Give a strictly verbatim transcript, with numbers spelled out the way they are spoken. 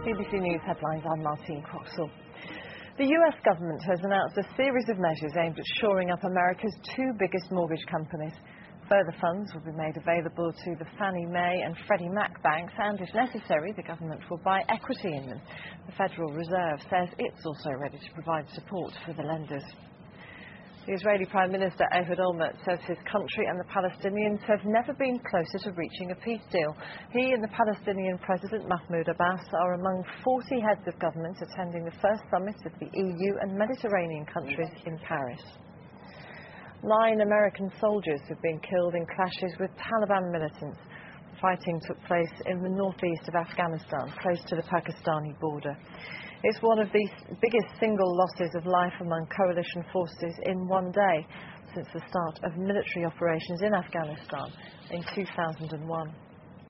B B C News headlines, I'm Martine Croxall. The U S government has announced a series of measures aimed at shoring up America's two biggest mortgage companies. Further funds will be made available to the Fannie Mae and Freddie Mac banks, and if necessary, the government will buy equity in them. The Federal Reserve says it's also ready to provide support for the lenders. The Israeli Prime Minister Ehud Olmert says his country and the Palestinians have never been closer to reaching a peace deal. He and the Palestinian President Mahmoud Abbas are among forty heads of government attending the first summit of the E U and Mediterranean countries in Paris. Nine American soldiers have been killed in clashes with Taliban militants. Fighting took place in the northeast of Afghanistan, close to the Pakistani border. It's one of the biggest single losses of life among coalition forces in one day since the start of military operations in Afghanistan in two thousand one.